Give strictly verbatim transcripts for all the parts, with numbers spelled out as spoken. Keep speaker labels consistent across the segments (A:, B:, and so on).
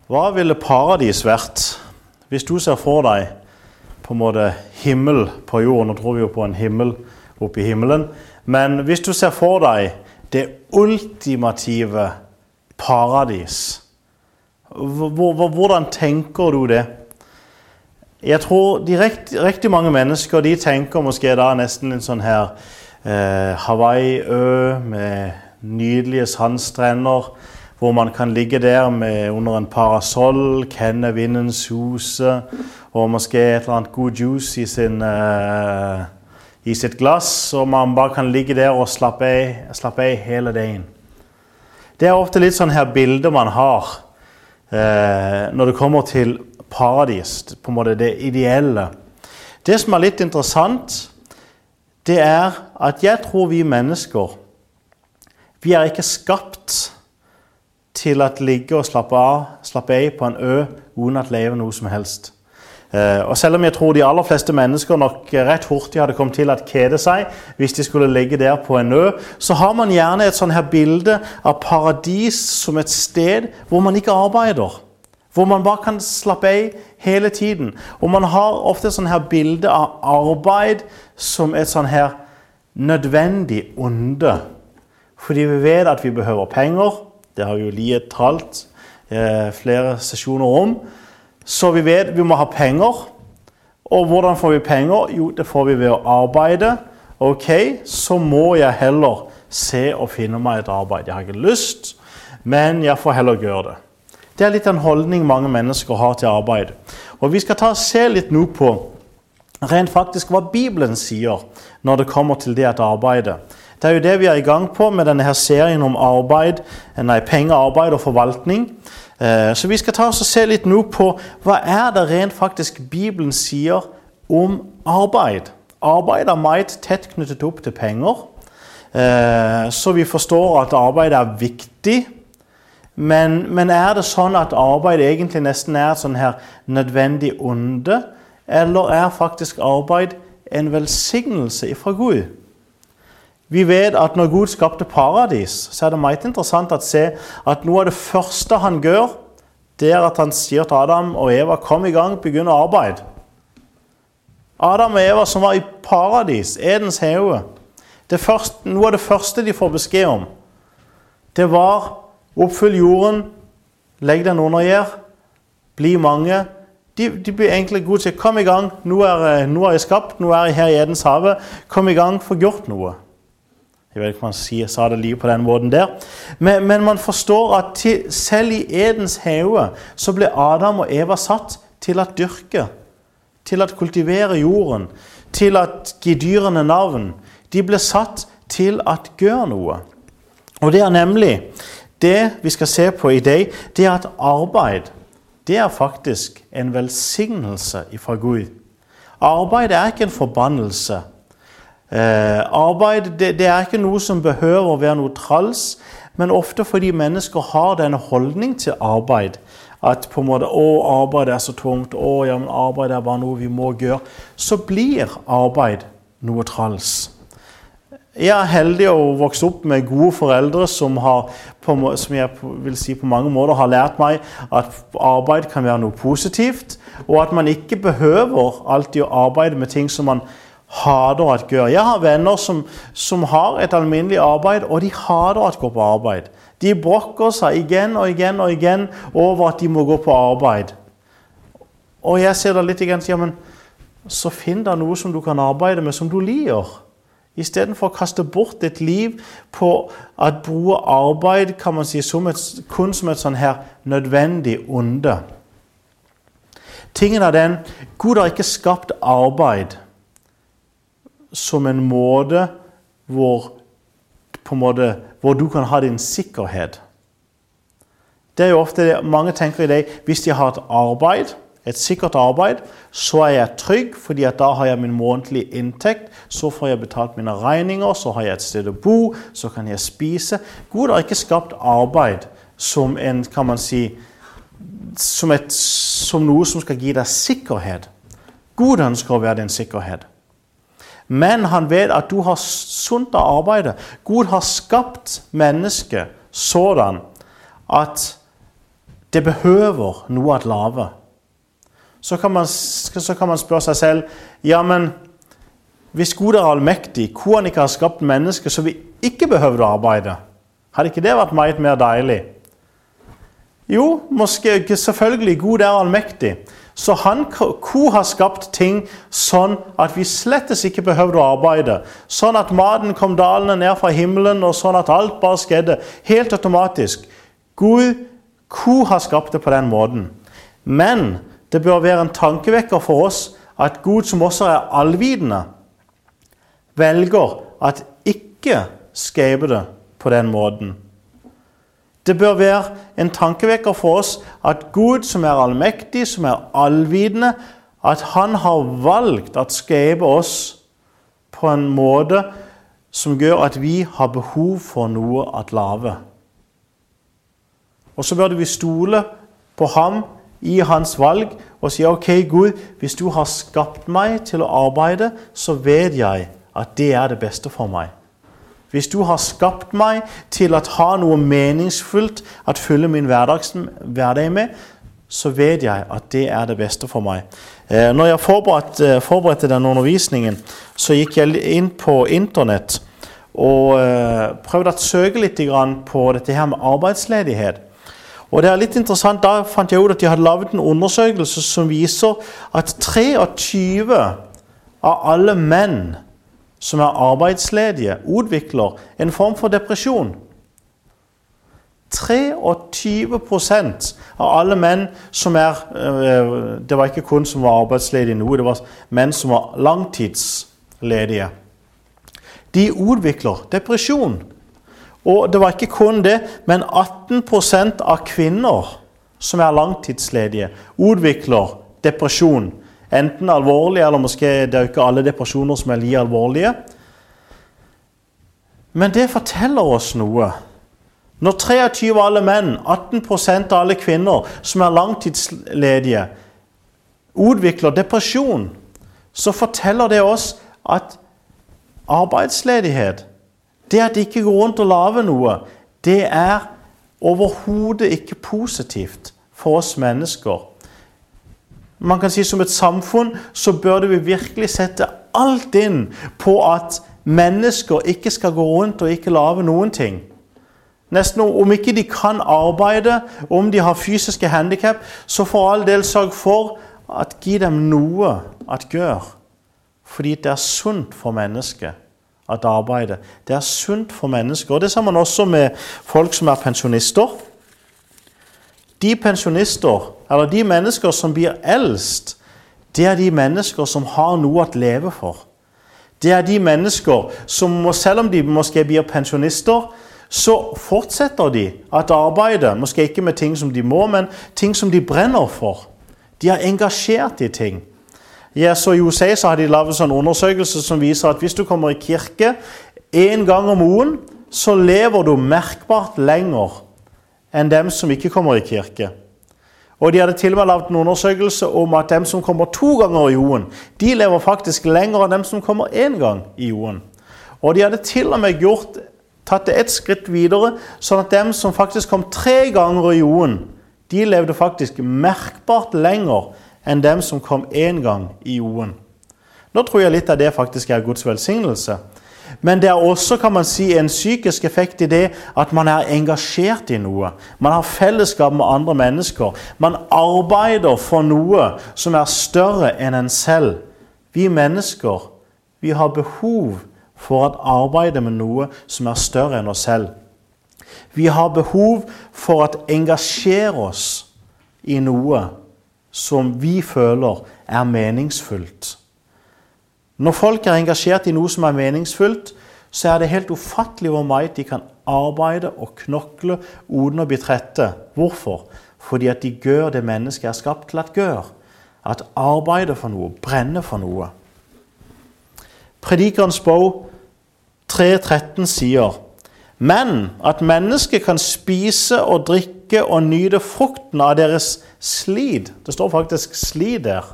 A: Hva ville paradis vært hvis du ser for deg på en måte himmel på jorden? Nå tror vi jo på en himmel oppe i himmelen. Men hvis du ser for deg det ultimative paradis, hvordan tenker du det? Jeg tror de rekt, riktig mange mennesker de tenker måske da nesten en sånn her eh, Hawaii-ø med nydelige sandstrender, hvor man kan ligge der med, under en parasoll, kenne vinden suse, og måske et eller annet god juice i, sin, uh, i sitt glass, og man bare kan ligge der og slappe av, slappe av hele dagen. Det er ofte litt sånn her bilder man har uh, når det kommer til paradis, på en måte det ideelle. Det som er litt interessant, det er at jeg tror vi mennesker, vi er ikke skapt til at ligge og slappe av, slappe av på en ø uten at leve noe som helst. Eh, og selv om jeg tror de aller fleste mennesker nok rett hurtig hadde kommet til at kede seg hvis de skulle ligge der på en ø, så har man gjerne et sånn her bilde av paradis som et sted hvor man ikke arbeider. Hvor man bare kan slappe av hele tiden. Og man har ofte et sånn her bilde av arbeid som et sånn her nødvendig onde. Fordi vi vet at vi behøver penger. Det har vi jo lige talt eh, flere sesjoner om. Så vi vet vi må ha penger. Og hvordan får vi penger? Jo, det får vi ved å arbeide. Ok, så må jeg heller se og finne meg et arbeid. Jeg har ikke lyst, men jeg får heller gjøre det. Det er litt en holdning mange mennesker har til arbeid. Og vi skal ta og se litt nå på rent faktisk hva Bibelen sier når det kommer til det at arbeide. Det er jo det vi er i gang på med denne her serien om arbeid, nei, penger, arbeid og forvaltning. Så vi skal ta oss og se litt nå på hva er det rent faktisk Bibelen sier om arbeid. Arbeid er meget tett knyttet opp til penger, så vi forstår at arbeid er viktig. Men, men er det sånn at arbeid egentlig nesten er et sånn her nødvendig onde, eller er faktisk arbeid en velsignelse ifra Gud? Vi vet at når Gud skapte paradis, så er det meget interessant å se at noe av det første han gjør, det er at han sier til Adam og Eva, kom i gang, begynn å arbeide. Adam og Eva som var i paradis, Edens hage, det første, noe av det første de får beskjed om, det var oppfyll jorden, legg den under jer, bli mange. De, de blir egentlig Gud sier, kom i gang, nå er, nå er jeg skapt, nå er jeg her i Edens hage, kom i gang, få gjort noe. Jeg vet ikke om man sier, sa det lige på den måten der. Men, men man forstår at til, selv i Edens hage så ble Adam og Eva satt til å dyrke, til å kultivere jorden, til å gi dyrene navn. De ble satt til å gjøre noe. Og det er nemlig det vi skal se på i dag, det er at arbeid, det er faktisk en velsignelse fra Gud. Arbeid er ikke en forbannelse. Eh, arbeid, det, det er ikke noe som behøver å være noe trals, men ofte fordi mennesker har denne holdning til arbeid, at på en måte, å, arbeid er så tungt, å, ja, men arbeid er bare noe vi må gjøre, så blir arbeid noe trals. Jeg er heldig å vokse opp med gode foreldre som, har, på, som jeg vil si på mange måter har lært meg at arbeid kan være noe positivt, og at man ikke behøver alltid å arbeide med ting som man hater å gjøre. Jeg har venner som, som har et alminnelig arbeid, og de hater å gå på arbeid. De brokker seg igjen og igjen og igjen over at de må gå på arbeid. Og jeg ser da litt igjen, ja, men så finn da noe som du kan arbeide med, som du liker. I stedet for å kaste bort et liv på at bruke arbeid, kan man si, som et, kun som et sånn her nødvendig onde. Tingen er den, Gud har ikke skapt arbeid som en måte hvor, på en måte hvor du kan ha din sikkerhet. Det er jo ofte det, mange tenker i det, hvis jeg har et arbeid, et sikkert arbeid, så er jeg trygg, fordi at da har jeg min månedlige inntekt, så får jeg betalt mine regninger, så har jeg et sted å bo, så kan jeg spise. Gud har ikke skapt arbeid som en, kan man si, som, et, som noe som skal gi deg sikkerhet. Gud ønsker å være din sikkerhet. Men han vet at du har sunt å arbeide. Gud har skapt mennesket sådan at det behøver noe å lave. Så kan, man, så kan man spørre seg selv, ja, men hvis Gud er allmektig, hvor han ikke har skapt mennesker så vi ikke behøver å arbeide, hadde ikke det vært mye mer deilig? Jo, måske, selvfølgelig, Gud er allmektig, så han hvor har skapt ting sånn at vi slettes ikke behøver å arbeide, sånn at maten kom dalende ned fra himmelen, og sånn at alt bare skjedde helt automatisk. Gud, hvor har skapt det på den måten? Men det bør være en tankevekker for oss at Gud, som også er allvidende, velger at ikke skape det på den måten. Det bør være en tankevekker for oss at Gud, som er allmektig, som er allvidende, at han har valgt at skape oss på en måte som gjør at vi har behov for noe å lave. Og så bør vi stole på ham i hans valg og si, ok Gud, hvis du har skapt meg til å arbeide, så vet jeg at det er det beste for meg. Hvis du har skapt meg til å ha noe meningsfullt å fylle min hverdag med, så vet jeg at det er det beste for meg. Eh, når jeg forberedte, forberedte denne undervisningen, så gikk jeg inn på internett og eh, prøvde å søke litt på dette her med arbeidsledighet. Og det er litt interessant, da fant jeg ut at de hadde lavet en undersøkelse som viser at treogtyve av alle menn som er arbeidsledige, utvikler en form for depresjon. treogtyve prosent av alle menn som er, det var ikke kun som var arbeidsledige nå, det var menn som var langtidsledige. De utvikler depresjon. Og det var ikke kun det, men atten prosent av kvinner som er langtidsledige utvikler depresjon. Enten alvorlig, eller måske det er jo ikke alle depresjoner som er like alvorlige. Men det forteller oss noe. Når treogtyve av alle menn, atten prosent av alle kvinner som er langtidsledige, utvikler depresjon, så forteller det oss at arbeidsledighet, det at de ikke går rundt og laver noe, det er overhodet ikke positivt for oss mennesker. Man kan si som et samfunn, så bør vi virkelig sette alt inn på at mennesker ikke skal gå rundt og ikke lave noen ting. Nesten om ikke de kan arbeide, om de har fysiske handicap, så for all del sørg for at gi dem noe å gjøre. Fordi det er sunt for mennesket å arbeide. Det er sunt for mennesker. Og det ser man også med folk som er pensjonister. De pensjonister, eller de mennesker som blir eldst, det er de mennesker som har noe å leve for. Det er de mennesker som, selv om de måske blir pensjonister, så fortsetter de å arbeide, måske ikke med ting som de må, men ting som de brenner for. De er engasjert i ting. Ja, så i U S A så har de lavet en undersøkelse som viser at hvis du kommer i kirke en gang om måneden, så lever du merkbart lenger enn dem som ikke kommer i kirke. Og de hadde til og med lavet en undersøkelse om at dem som kommer to ganger i måneden, de lever faktisk lenger enn dem som kommer en gang i måneden. Og de hadde til og med gjort, tatt det et skritt videre, sånn at dem som faktisk kom tre ganger i måneden, de levde faktisk merkbart lenger enn dem som kom en gang i måneden. Nå tror jeg litt av det faktisk er Guds velsignelse. Men det er også, kan man si, en psykisk effekt i det at man er engasjert i noe. Man har fellesskap med andre mennesker. Man arbeider for noe som er større enn en selv. Vi mennesker, vi har behov for å arbeide med noe som er større enn oss selv. Vi har behov for å engasjere oss i noe som vi føler er meningsfullt. Når folk er engasjert i noe som er meningsfullt, så er det helt ufattelig hvor mye de kan arbeide og knokle uten å bli trette. Hvorfor? Fordi at de gjør det mennesket er skapt til å gjøre. At arbeide for noe, brenne for noe. Predikerens bok tre tretten sier, men at mennesket kan spise og drikke og nyte frukten av deres slid. Det står faktisk slid der.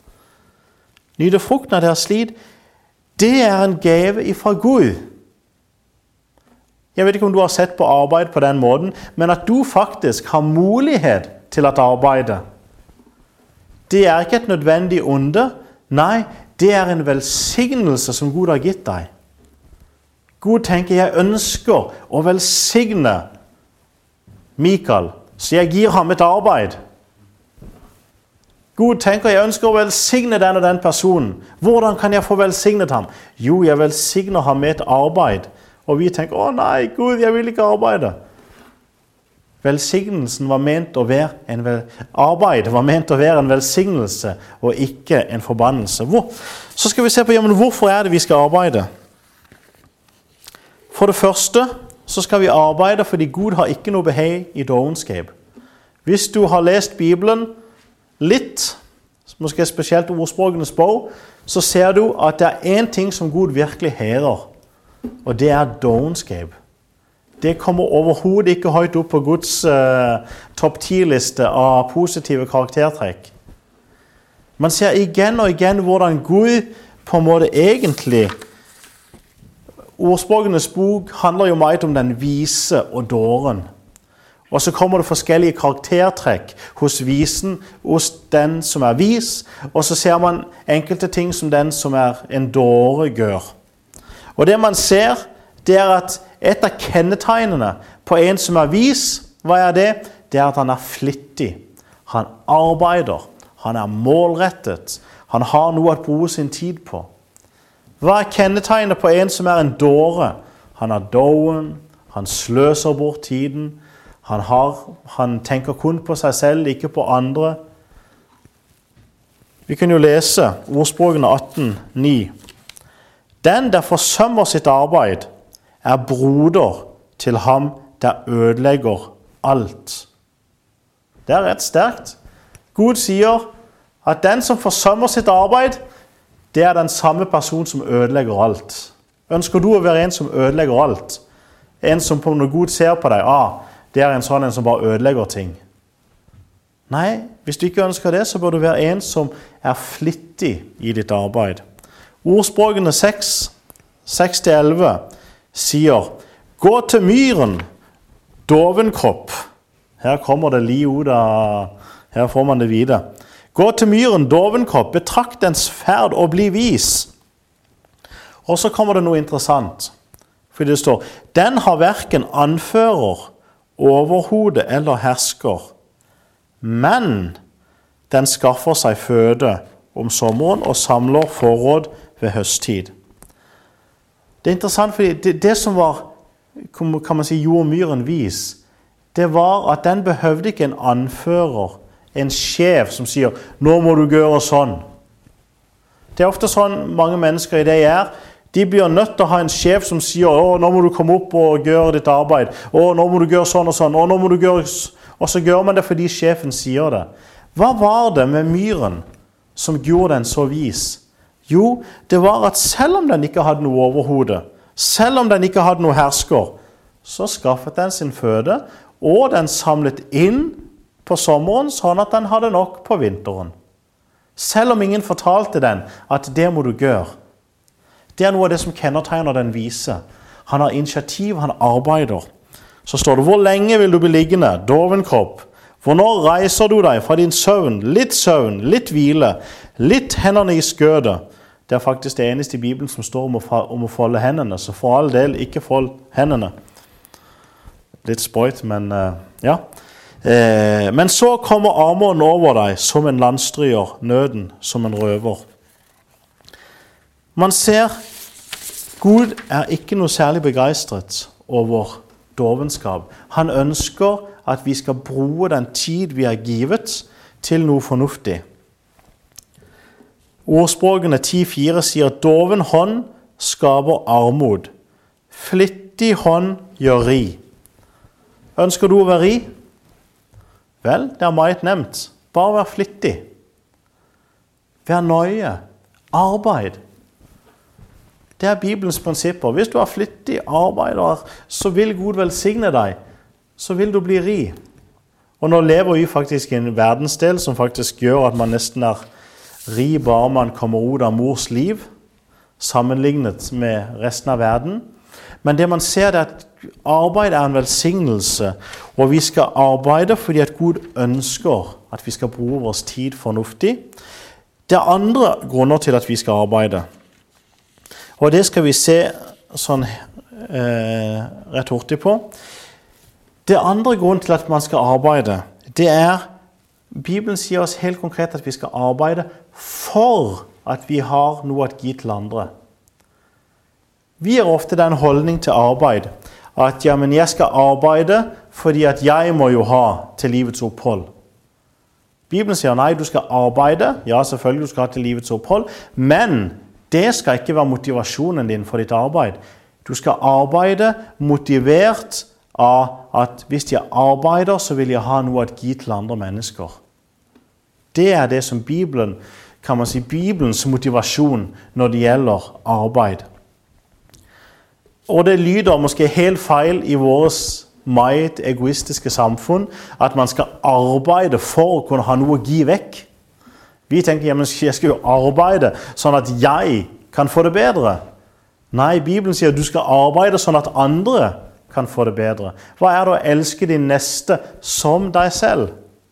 A: Nyte frukten av deres slid, det er en gave ifra Gud. Jeg vet ikke om du har sett på arbeid på den måten, men at du faktisk har mulighet til å arbeide. Det er ikke et nødvendig onde. Nei, det er en velsignelse som Gud har gitt deg. Gud tenker, jeg ønsker å velsigne Mikael, så jeg gir ham et arbeid. Gud tenker, jeg ønsker å velsigne den og den personen. Hvordan kan jeg få velsignet ham? Jo, jeg velsigner ham med et arbeid. Og vi tenker, å nei, Gud, jeg vil ikke arbeide. Velsignelsen var ment å være en vel... Arbeid var ment å være en velsignelse, og ikke en forbannelse. Hvor... Så skal vi se på, ja, men hvorfor er det vi skal arbeide? For det første, så skal vi arbeide fordi Gud har ikke noe behag i dovenskap. Hvis du har lest Bibelen litt, måske spesielt ordspråkenes bok, så ser du at det er en ting som Gud virkelig hater, og det er dovenskap. Det kommer overhovedet ikke høyt opp på Guds uh, topp ti-liste av positive karaktertrekk. Man ser igjen og igjen hvordan Gud på en måte egentlig... Ordspråkenes bok handler jo meget om den vise og dåren. Og så kommer det forskjellige karaktertrekk hos visen, hos den som er vis, og så ser man enkelte ting som den som er en dåre gjør. Og det man ser, det er at et av kjennetegnene på en som er vis, hva er det? Det er at han er flittig. Han arbeider. Han er målrettet. Han har noe å bruke sin tid på. Hva er kjennetegnet på en som er en dåre? Han er doven, han sløser bort tiden, han, har, han tenker kun på seg selv, ikke på andre. Vi kan jo lese ordspråkene atten ni. Den der forsømmer sitt arbeid, er broder til ham der ødelegger alt. Det er rett sterkt. Gud sier at den som forsømmer sitt arbeid, det er den samme person som ødelegger alt. Ønsker du å være en som ødelegger alt? En som på når Gud ser på deg, ah, det er en sånn en som bare ødelegger ting. Nei, hvis du ikke ønsker det, så bør du være en som er flittig i ditt arbeid. Ordspråkene seks, seks til elleve sier, gå til myren, dovenkropp. Her kommer det li ut av, her får man det videre. Gå til myren, dovenkropp, betrakt dens ferd og bli vis. Og så kommer det noe interessant. Fordi det står, den har hverken anfører, overhode eller hersker. Men den skaffer seg føde om sommeren og samler forråd ved høsttid. Det er interessant, fordi det, det som var, kan man si, gjorde myren vis, det var at den behøvde ikke en anfører, en sjef som sier, nå må du gjøre sånn. Det er ofte sånn mange mennesker i det er. De blir nødt til å ha en sjef som sier, å, nå må du komme opp og gjøre ditt arbeid. Å, nå må du gjøre sånn og sånn. Å, nå må du gjøre... Og så gjør man det fordi sjefen sier det. Hva var det med myren som gjorde den så vis? Jo, det var at selv om den ikke hadde noe overhode, selv om den ikke hadde noe hersker, så skaffet den sin føde, og den samlet inn på sommeren, sånn at den hadde nok på vinteren. Selv om ingen fortalte den at det må du gjøre. Det er noe av det som kjennetegner den vise. Han har initiativ, han arbeider. Så står det, hvor lenge vil du bli liggende, dovenkropp? Hvornår reiser du deg fra din søvn? Litt søvn, litt hvile, litt hendene i skødet. Det er faktisk det eneste i Bibelen som står om å, om å folde hendene, så for all del ikke fold hendene. Litt sprøyt, men uh, ja. Eh, men så kommer armen over deg som en landstryger, nøden som en røver. Man ser, Gud er ikke noe særlig begeistret over dovenskap. Han ønsker at vi skal bruke den tid vi er givet til noe fornuftig. Ordspråkene ti fire sier, doven hånd skaper armod. Flittig hånd gjør ri. Ønsker du å være ri? Vel, det er meget nevnt. Bare vær flittig. Vær nøye. Arbeid. Det er Bibelens prinsipper. Hvis du er flittig arbeider, så vil Gud velsigne deg. Så vil du bli ri. Og nå lever vi faktisk i en verdensdel som faktisk gjør at man nesten er ri bare man kommer ut av mors liv, sammenlignet med resten av verden. Men det man ser er at arbeid er en velsignelse, og vi skal arbeide fordi at Gud ønsker at vi skal bruke vår tid fornuftig. Det er andre grunner til at vi skal arbeide. Og det skal vi se sånn eh, rett hurtig på. Det andre grunnen til at man skal arbeide, det er, Bibelen sier oss helt konkret at vi skal arbeide for at vi har noe å gi til andre. Vi har ofte den holdning til arbeid, at ja, men jeg skal arbeide fordi at jeg må jo ha til livets opphold. Bibelen sier nei, du skal arbeide, ja selvfølgelig du skal ha til livets opphold, men det skal ikke være motivasjonen din for ditt arbeid. Du skal arbeide motivert av at hvis jeg arbeider, så vil jeg ha noe å gi til andre mennesker. Det er det som Bibelen, kan man si, Bibelens motivasjon når det gjelder arbeid. Og det lyder måske helt feil i vårt meget egoistiske samfunn at man skal arbeide for å kunne ha noe å gi vekk. Vi tenker, ja, men jeg skal jo arbeide sånn at jeg kan få det bedre. Nei, Bibelen sier at du skal arbeide sånn at andre kan få det bedre. Hva er det å elske din neste som deg selv?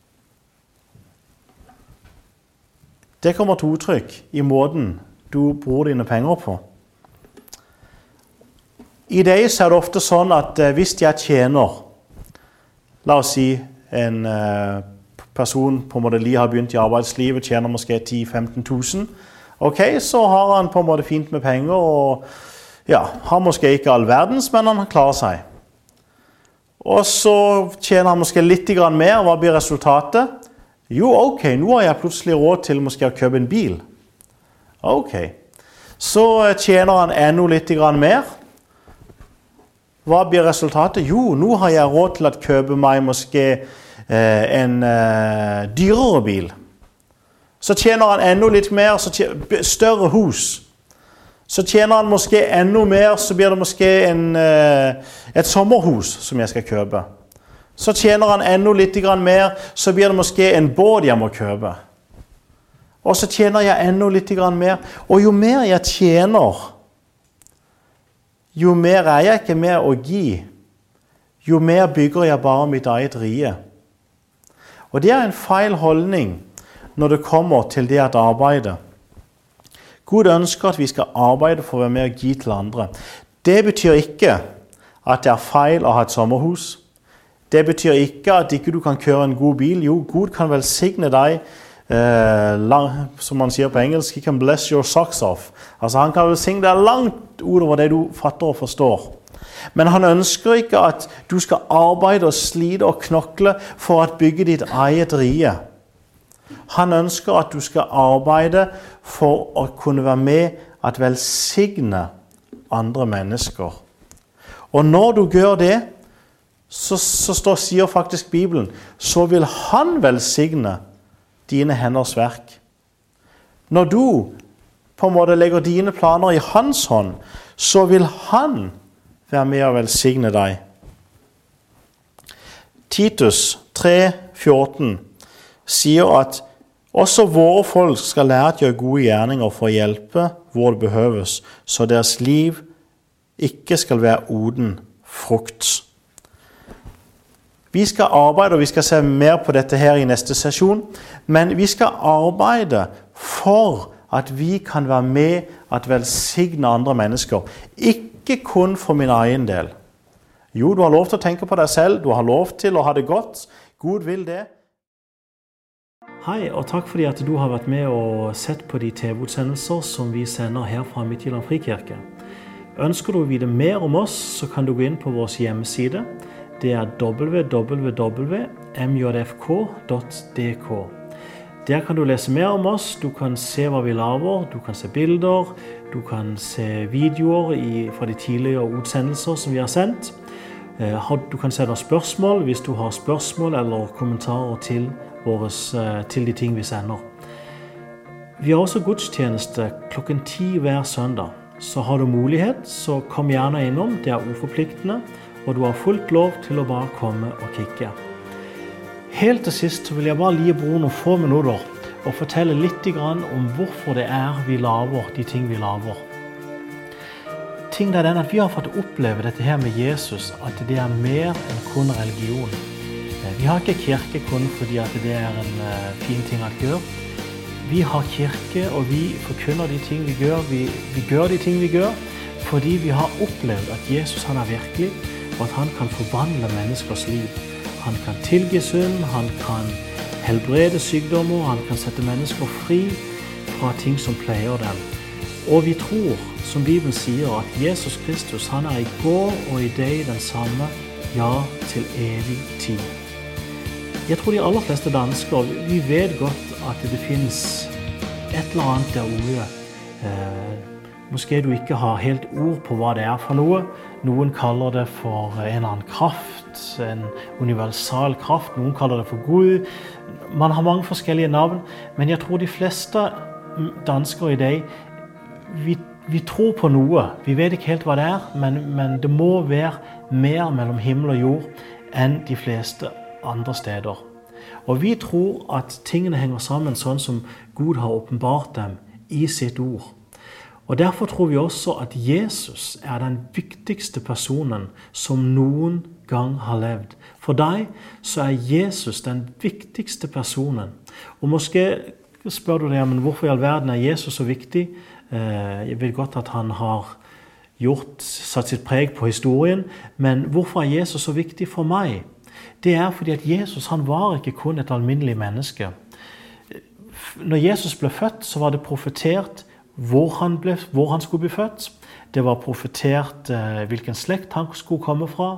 A: Det kommer til uttrykk i måten du bruker dine penger på. I det så er det ofte sånn at eh, hvis jeg tjener, la oss si en eh, person på en måte lige har begynt i arbeidslivet, tjener måske ti til femten tusen, ok, så har han på en måte fint med penger, og ja, har måske ikke all verdens, men han klarer seg. Og så tjener han måske litt grann mer, hva blir resultatet? Jo, ok, nå har jeg plutselig råd til måske å kjøpe en bil. Ok, så tjener han enda litt grann mer. Hva blir resultatet? Jo, nå har jeg råd til å kjøpe meg måske eh, en eh, dyrere bil. Så tjener han enda litt mer, så tjener, større hus. Så tjener han måske enda mer, så blir det måske en, eh, et sommerhus som jeg skal kjøpe. Så tjener han enda litt grann mer, så blir det måske en båt jeg må kjøpe. Og så tjener jeg enda litt grann mer. Og jo mer jeg tjener, jo mer er jeg ikke med å gi, jo mer bygger jeg bare mitt eget rike. Og det er en feil holdning når det kommer til det at arbeide. Gud ønsker at vi skal arbeide for å være med å gi til andre. Det betyr ikke at det er feil å ha et sommerhus. Det betyr ikke at ikke du kan kjøre en god bil. Jo, Gud kan velsigne deg, eh, lang, som man sier på engelsk, he can bless your socks off. Altså han kan velsigne deg langt utover det du fatter og forstår. Men han ønsker ikke at du skal arbeide og slite og knokle for å bygge ditt eget rike. Han ønsker at du skal arbeide for å kunne være med at velsigne andre mennesker. Og når du gjør det, så, så står, sier faktisk Bibelen, så vil han velsigne dine henders verk. Når du på en måte legger dine planer i hans hånd, så vil han være med å velsigne deg. Titus tre fjorten sier at også våre folk skal lære å gjøre gode gjerninger for å hjelpe hvor det behøves, så deres liv ikke skal være uden frukt. Vi skal arbeide, og vi skal se mer på dette her i neste sesjon, men vi skal arbeide for at vi kan være med at velsigne andre mennesker. Ikke kun for min egen del. Jo, du har lov til å tenke på deg selv, du har lov til å ha det godt. Gud vil det. Hei, og takk fordi at du har vært med og sett på de T V-utsendelser som vi sender her fra Midtjylland Frikirke. Ønsker du å vite mer om oss, så kan du gå inn på vår hjemmeside. Det er w w w punktum m j f k punktum d k. Der kan du lese mer om oss, du kan se hva vi laver, du kan se bilder, du kan se videoer i, fra de tidligere utsendelser som vi har sendt. Du kan sende spørsmål hvis du har spørsmål eller kommentarer til, våres, til de ting vi sender. Vi har også gudstjeneste klokken ti hver søndag. Så har du mulighet, så kom gjerne innom, det er uforpliktende, og du har fullt lov til å bare komme og kikke. Helt til sist vil jeg bare gi Bror noen få minutter og fortelle litt om hvorfor det er vi laver de ting vi laver. ting er den at vi har fått oppleve dette her med Jesus, at det er mer enn kun religion. Vi har ikke kirke kun fordi at det er en uh, fin ting å gjøre. Vi har kirke, og vi forkynner de ting vi gjør. Vi, vi gjør de ting vi gjør, fordi vi har opplevd at Jesus han er virkelig, og at han kan forvandle menneskers liv. Han kan tilgi synd, han kan helbrede sykdommer, han kan sette mennesker fri fra ting som pleier dem. Og vi tror, som Bibelen sier, at Jesus Kristus han er i går og i dag den samme, ja, til evig tid. Jeg tror de aller fleste dansker, vi vet godt at det finnes et eller annet der ute. Eh, måske du ikke har helt ord på hva det er for noe. Noen kaller det for en eller annen kraft, en universal kraft. Noen kaller det for Gud. Man har mange forskjellige navn, men jeg tror de fleste dansker i dag, vi, vi tror på noe. Vi vet ikke helt hva det er, men, men det må være mer mellom himmel og jord enn de fleste andre steder. Og vi tror at tingene henger sammen sånn som Gud har åpenbart dem i sitt ord. Og derfor tror vi også at Jesus er den viktigste personen som noen gang har levd. For deg så er Jesus den viktigste personen. Og måske spør du deg, men hvorfor i all verden er Jesus så viktig? Jeg vet godt at han har gjort, satt sitt preg på historien, men hvorfor er Jesus så viktig for meg? Det er fordi at Jesus han var ikke kun et alminnelig menneske. Når Jesus ble født, så var det profetert hvor han, ble, hvor han skulle bli født. Det var profetert eh, hvilken slekt han skulle komme fra.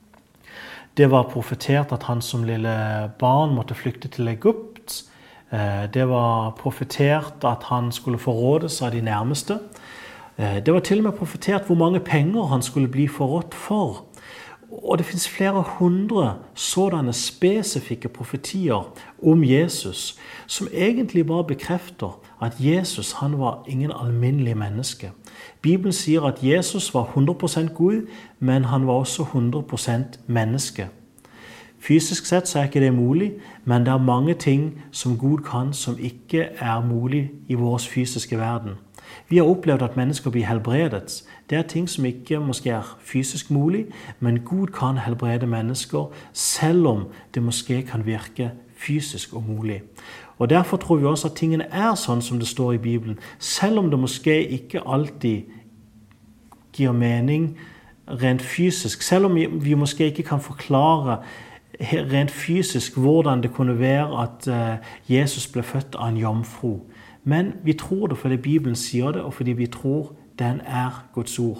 A: Det var profetert at han som lille barn måtte flykte til Egypt. Eh, det var profetert at han skulle forrådes av de nærmeste. Eh, det var til og med profetert hvor mange penger han skulle bli forrådt for. Og det finnes flere hundre sådanne spesifikke profetier om Jesus, som egentlig bare bekrefter at Jesus han var ingen alminnelig menneske. Bibelen sier at Jesus var hundre prosent Gud, men han var også hundre prosent menneske. Fysisk sett så er ikke det mulig, men det er mange ting som Gud kan, som ikke er mulig i vår fysiske verden. Vi har opplevd at mennesker blir helbredet. Det er ting som ikke måske er fysisk mulig, men Gud kan helbrede mennesker, selv om det måske kan virke fysisk umulig. Og derfor tror vi også at tingene er sånn som det står i Bibelen, selv om det måske ikke alltid gir mening rent fysisk, selv om vi måske ikke kan forklare rent fysisk hvordan det kunne være at Jesus ble født av en jomfru. Men vi tror det fordi Bibelen sier det, og fordi vi tror den er Guds ord.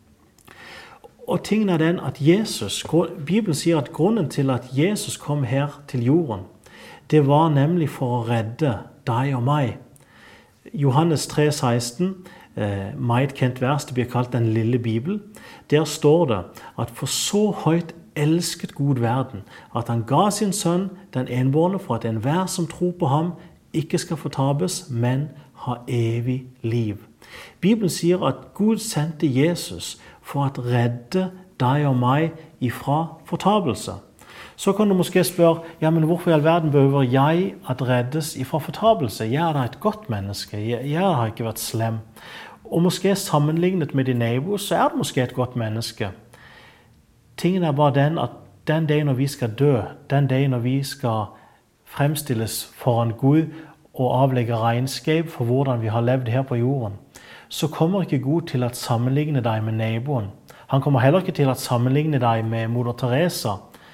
A: Og tingen er den at Jesus, Bibelen sier at grunnen til at Jesus kom her til jorden, det var nemlig for å redde deg og meg. Johannes tre seksten, eh, meget kjent vers, det blir kalt den lille Bibel. Der står det at for så høyt elsket Gud verden, at han ga sin sønn, den enbårne, for at enhver som tror på ham, ikke skal fortabes, men ha evig liv. Bibelen sier at Gud sendte Jesus for å redde deg og meg ifra fortabelse. Så kan du måske spørre, ja, men hvorfor i all verden behøver jeg at reddes ifra fortabelse? Jeg er da et godt menneske, jeg, jeg har ikke vært slem. Og måske sammenlignet med din nabo, så er det måske et godt menneske. Tingen er bare den at den dag når vi skal dø, den dag når vi skal fremstilles foran Gud og avlegge regnskap for hvordan vi har levd her på jorden, så kommer ikke Gud til å sammenligne deg med naboen. Han kommer heller ikke til å sammenligne deg med moder Teresa.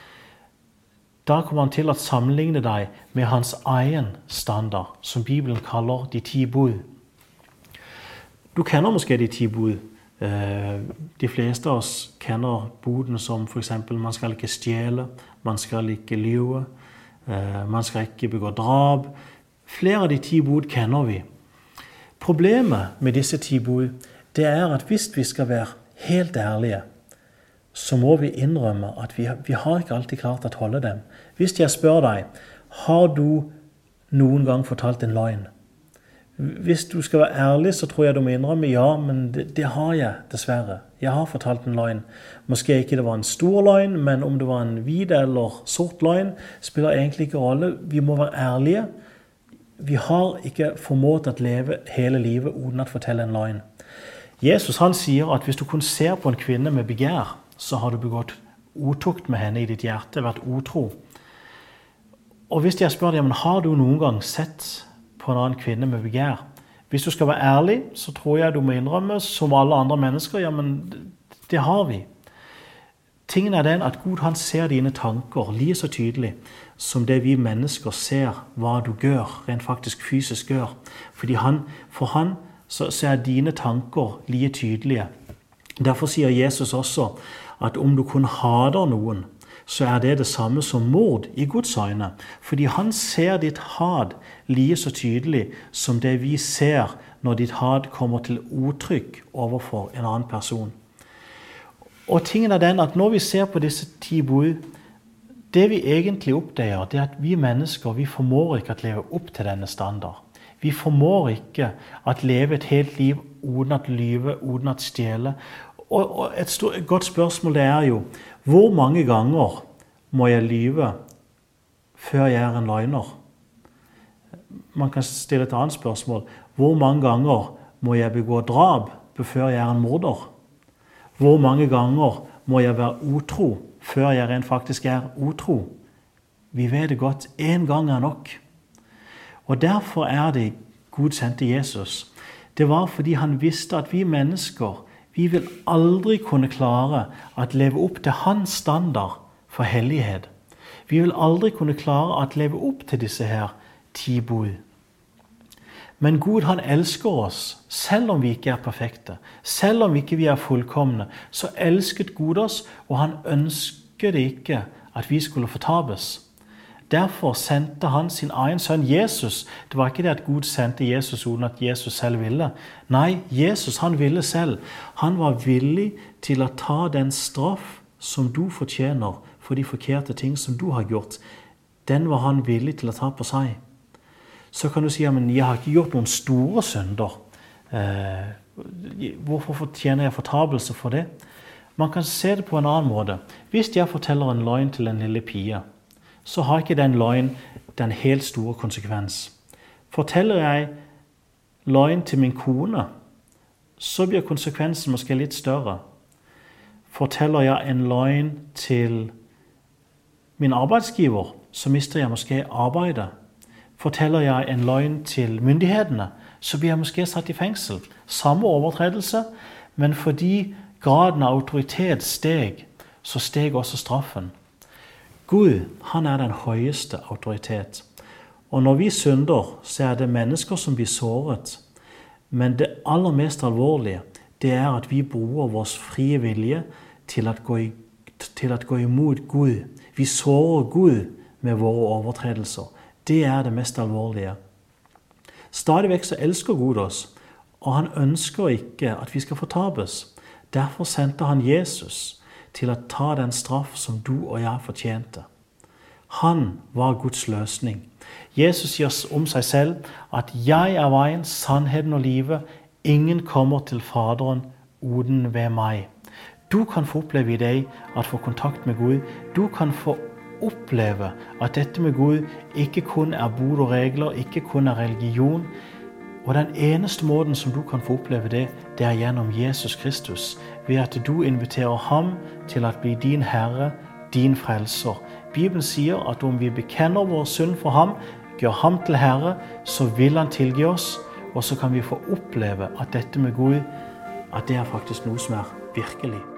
A: Da kommer han til å sammenligne deg med hans egen standard, som Bibelen kaller de ti bud. Du kjenner måske de ti bud. De fleste av oss kjenner budene som for eksempel man skal ikke stjele, man skal ikke lyve, man skal ikke begå drap. Flere av de ti bud kjenner vi. Problemet med disse ti bud, det er at hvis vi skal være helt ærlige, så må vi innrømme at vi, vi har ikke alltid klart å holde dem. Hvis jeg spør deg, har du noen gang fortalt en løgn? Hvis du skal være ærlig, så tror jeg du må innrømme, ja, men det, det har jeg dessverre. Jeg har fortalt en løgn. Måske ikke det var en stor løgn, men om det var en hvit eller sort løgn, spiller egentlig ikke rolle. Vi må være ærlige. Vi har ikke formået å leve hele livet uten å fortelle en løgn. Jesus han sier at hvis du kun ser på en kvinne med begjær, så har du begått otukt med henne i ditt hjerte, vært utro. Og hvis jeg spør deg, men har du noen gang sett på en annen kvinne med begjær? Hvis du skal være ærlig, så tror jeg du må innrømme, som alle andre mennesker, ja, men det har vi. Tingen er den at Gud han ser dine tanker like så tydelig som det vi mennesker ser hva du gjør, rent faktisk fysisk gjør. Fordi han, for han så, så er dine tanker like tydelige. Derfor sier Jesus også at om du kun hater noen, så er det det samme som mord i Guds øyne. Fordi han ser ditt hat like så tydelig som det vi ser når ditt hat kommer til uttrykk overfor en annen person. Og tingen er den at når vi ser på disse ti bud, det vi egentlig oppdager, det er at vi mennesker, vi formår ikke å leve opp til denne standard. Vi formår ikke å leve et helt liv uten å lyve, uten å stjele. Og et, stort, et godt spørsmål det er jo, hvor mange ganger må jeg lyve før jeg er en løgner? Man kan stille et annet spørsmål. Hvor mange ganger må jeg begå drap før jeg er en morder? Hvor mange ganger må jeg være utro før jeg rent faktisk er utro? Vi vet det godt, en gang er nok. Og derfor er det Gud sendte Jesus. Det var fordi han visste at vi mennesker, vi vil aldri kunne klare å leve opp til hans standard for hellighet. Vi vil aldri kunne klare å leve opp til disse her ti bud. Men Gud han elsker oss, selv om vi ikke er perfekte, selv om vi ikke er fullkomne, så elsket Gud oss, og han ønsket ikke at vi skulle fortabes. Derfor sendte han sin egen sønn Jesus. Det var ikke det at Gud sendte Jesus uten at Jesus selv ville. Nei, Jesus han ville selv. Han var villig til å ta den straff som du fortjener for de forkerte ting som du har gjort. Den var han villig til å ta på seg. Så kan du si, men jeg har ikke gjort noen store synder. Eh, hvorfor fortjener jeg fortabelse for det? Man kan se det på en annen måte. Hvis jeg forteller en løgn til en lille pige, så har ikke den løgn den helt store konsekvens. Forteller jeg løgn til min kone, så blir konsekvensen måske litt større. Forteller jeg en løgn til min arbeidsgiver, så mister jeg måske arbeidet. Forteller jeg en løgn til myndighetene, så blir jeg måske satt i fengsel. Samme overtredelse, men fordi graden av autoritet steg, så steg også straffen. Gud, han er den høyeste autoritet. Og når vi synder, så er det mennesker som blir såret. Men det aller mest alvorlige, det er at vi bruker vår frie vilje til å gå, i, til å gå imot Gud. Vi sårer Gud med våre overtredelser. Det er det mest alvorlige. Stadig vekk så elsker Gud oss, og han ønsker ikke at vi skal fortabes. Derfor sendte han Jesus til å ta den straff som du og jeg fortjente. Han var Guds løsning. Jesus sier om seg selv at jeg er veien, sannheten og livet. Ingen kommer til Faderen uten ved meg. Du kan få oppleve i deg at få kontakt med Gud. Du kan få oppleve at dette med Gud ikke kun er bud og regler, ikke kun er religion. Og den eneste måten som du kan få oppleve det, det er gjennom Jesus Kristus. Ved at du inviterer ham til å bli din Herre, din frelser. Bibelen sier at om vi bekjenner vår synd for ham, gjør ham til Herre, så vil han tilgi oss, og så kan vi få oppleve at dette med Gud, at det er faktisk noe som er virkelig.